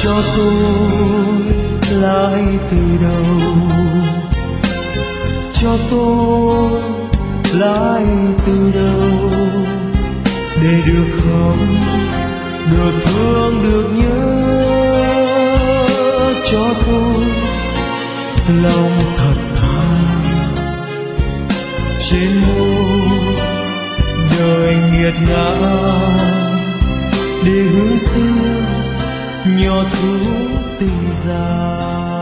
cho tôi lại từ đầu, cho tôi lại từ đầu, để được khóc, được thương, được nhớ. Cho tôi lòng thật thà trên môi đời nghiệt ngã, để hướng xưa nhỏ xuống tình già.